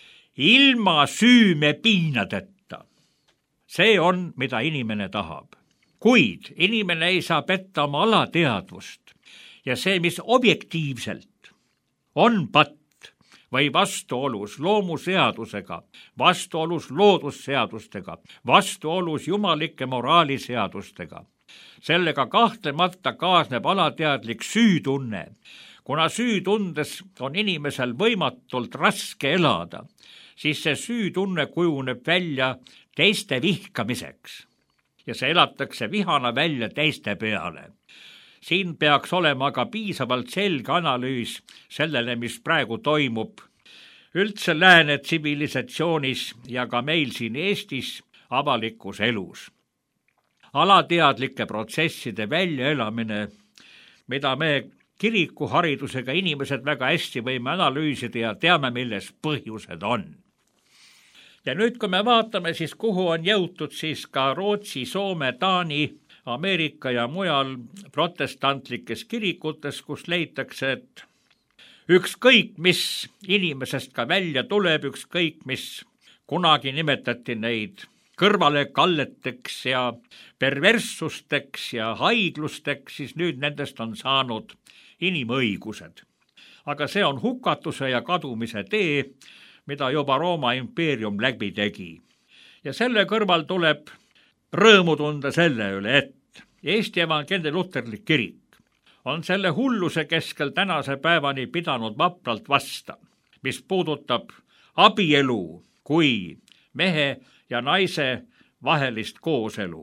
ilma süüme piinadeta. See on, mida inimene tahab. Kuid inimene ei saa petta oma alateadvust ja see, mis objektiivselt on patt või vastuolus loomuseadusega, vastuolus loodusseadustega, vastuolus jumalike moraaliseadustega. Sellega kahtlemata kaasneb alateadlik süütunne, kuna süütundes on inimesel võimatult raske elada, siis see süütunne kujuneb välja teiste vihkamiseks ja see elatakse vihana välja teiste peale. Siin peaks olema aga piisavalt selge analüüs sellele, mis praegu toimub üldse lääne tsivilisatsioonis ja ka meil siin Eestis avalikus elus. Alateadlike protsesside väljaelamine, mida me kirikuharidusega inimesed väga hästi võime analüüsida ja teame, milles põhjused on. Ja nüüd, kui me vaatame, siis kuhu on jõutud siis ka Rootsi, Soome, Taani, Ameerika ja mujal protestantlikes kirikutes, kus leitakse, et ükskõik, mis inimesest ka välja tuleb, ükskõik, mis kunagi nimetati neid kõrvale kalleteks ja perverssusteks ja haiglusteks, siis nüüd nendest on saanud inimõigused. Aga see on hukatuse ja kadumise tee, mida juba Rooma impeerium läbi tegi. Ja selle kõrval tuleb rõõmu tunda selle üle, et Eesti evangeelne luterlik kirik on selle hulluse keskel tänase päevani pidanud vapralt vasta, mis puudutab abielu kui mehe ja naise vahelist kooselu.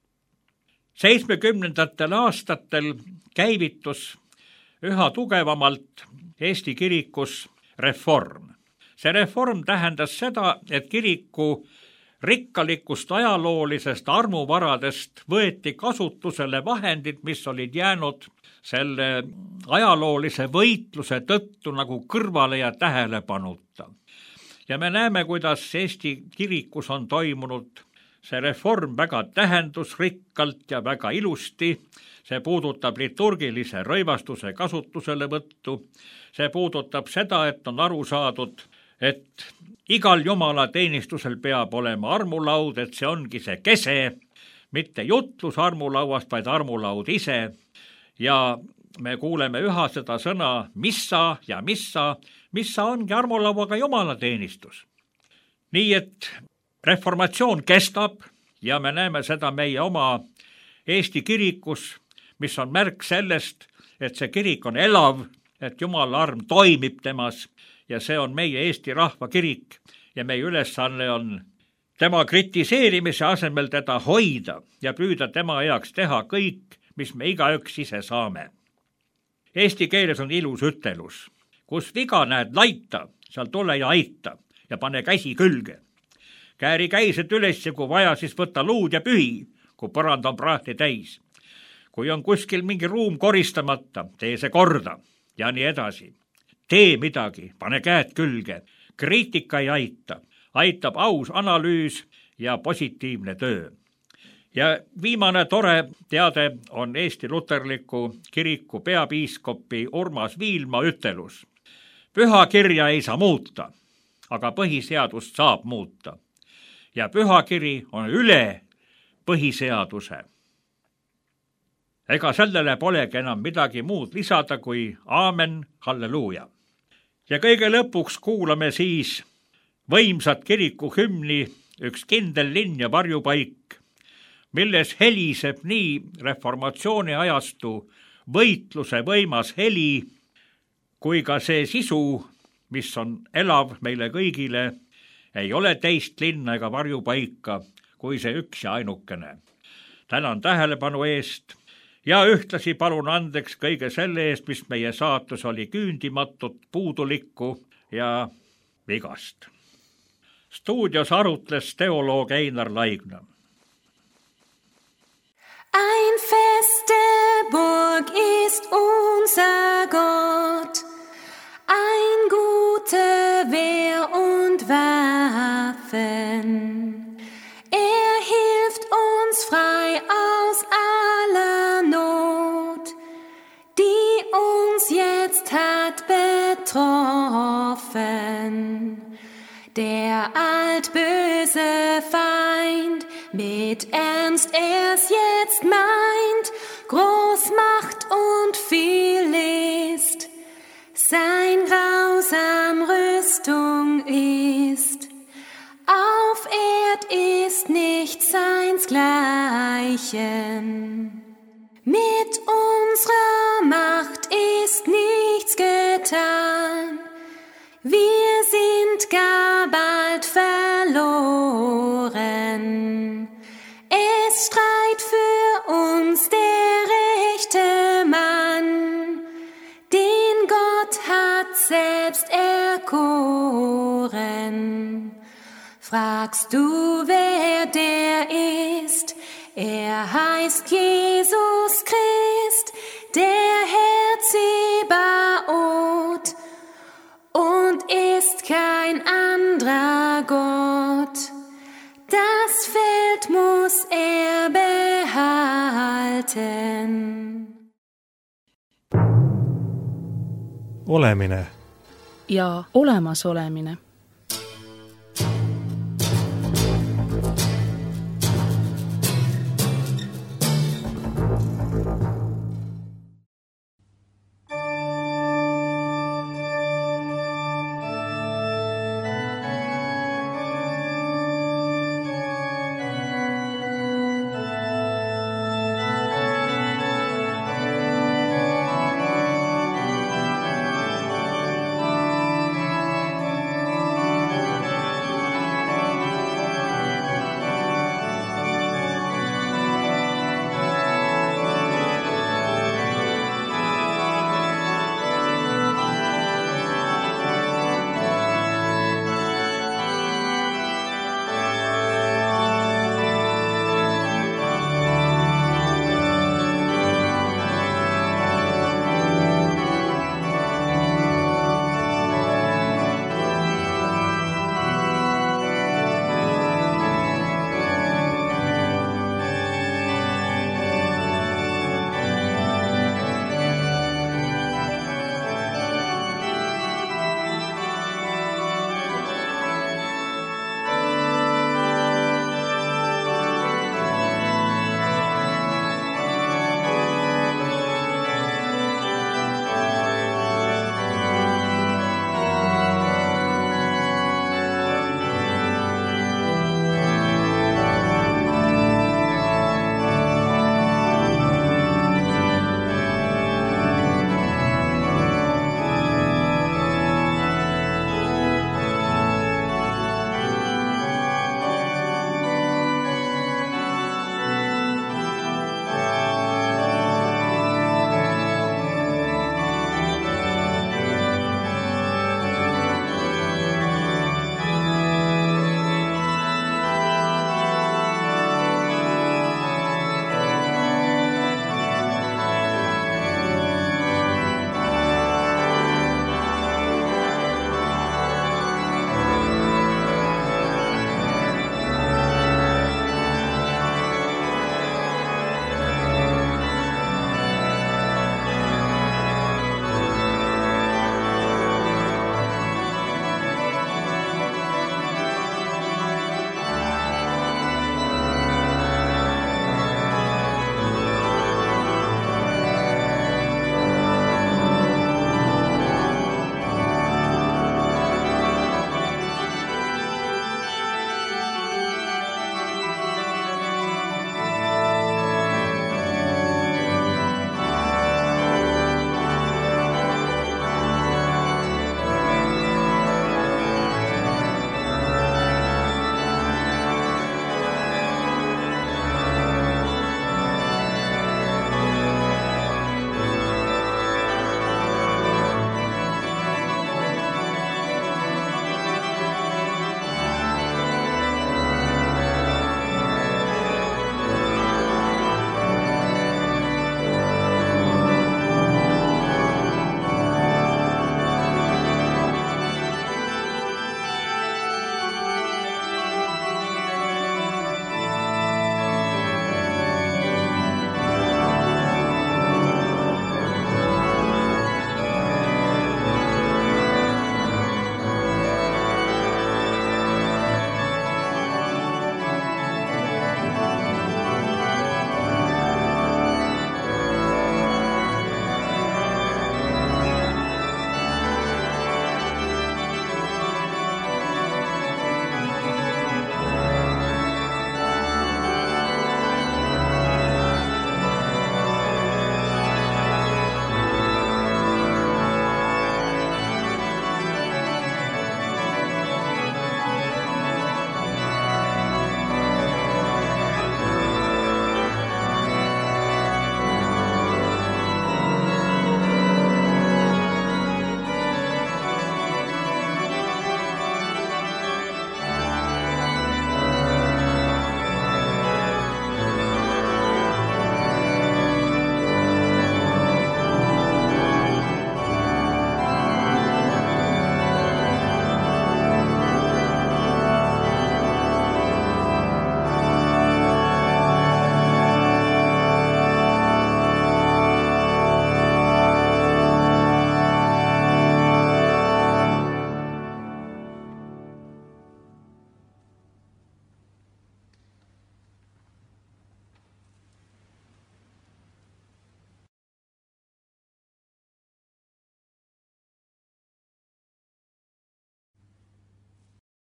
seitsmekümnendatel aastatel käivitus üha tugevamalt Eesti kirikus reform. See reform tähendas seda, et kiriku rikkalikust ajaloolisest armuvaradest võeti kasutusele vahendid, mis olid jäänud selle ajaloolise võitluse tõttu nagu kõrvale ja tähelepanuta. Ja me näeme, kuidas Eesti kirikus on toimunud see reform väga tähendusrikkalt ja väga ilusti. See puudutab liturgilise rõivastuse kasutuselevõttu. See puudutab seda, et on aru saadud, et igal jumala teenistusel peab olema armulaud, et see ongi see kese, mitte jutlus armulauast, vaid armulaud ise. Ja me kuuleme üha seda sõna missa ja missa, missa ongi armulauaga jumala teenistus. Nii et reformatsioon kestab ja me näeme seda meie oma Eesti kirikus, mis on märk sellest, et see kirik on elav, et jumala arm toimib temas ja see on meie Eesti rahva kirik ja meie ülesanne on tema kritiseerimise asemel teda hoida ja püüda tema heaks teha kõik, mis me igaüks ise saame. Eesti keeles on ilus ütelus, kus viga näed laita, seal tule ja aita ja pane käsi külge. Kääri käised üles ja kui vaja, siis võta luud ja pühi, kui põrand on praahti täis. Kui on kuskil mingi ruum koristamata, tee see korda ja nii edasi. Tee midagi, pane käed külge, kriitika ei aita, aitab aus analüüs ja positiivne töö. Ja viimane tore teade on Eesti Luterliku kiriku peapiiskopi Urmas Viilma ütelus. Pühakirja ei saa muuta, aga põhiseadust saab muuta. Ja pühakiri on üle põhiseaduse. Ega sellele polegi enam midagi muud lisada kui aamen, halleluuja. Ja kõige lõpuks kuulame siis võimsat kiriku hümni Üks kindel linn ja varjupaik, milles heliseb nii reformatsiooni ajastu võitluse võimas heli, kui ka see sisu, mis on elav meile kõigile, ei ole teist linna ega varjupaika, kui see üks ja ainukene. Tänan tähelepanu eest ja ühtlasi palun andeks kõige selle eest, mis meie saatus oli küündimatut, puudulikku ja vigast. Stuudios arutles teoloog Einar Laigna. Ein feste Burg ist unser Gott, ein gute Wehr und Waffen. Er hilft uns frei aus aller Not, die uns jetzt hat betroffen. Der altböse Feind mit Ernst er's jetzt meint, groß Macht und viel ist, sein grausam Rüstung ist. Auf Erd ist nicht seinsgleichen. Mit unserer Macht ist nichts getan. Wir sind gar bald verloren. Es streit für uns der rechte Mann, den Gott hat selbst erkoren. Fragst du, wer der ist? Er heißt Jesus Christ, der Herr Zebaoth, und ist kein anderer Gott. Das Feld muss er behalten. Olemine ja olemasolemine.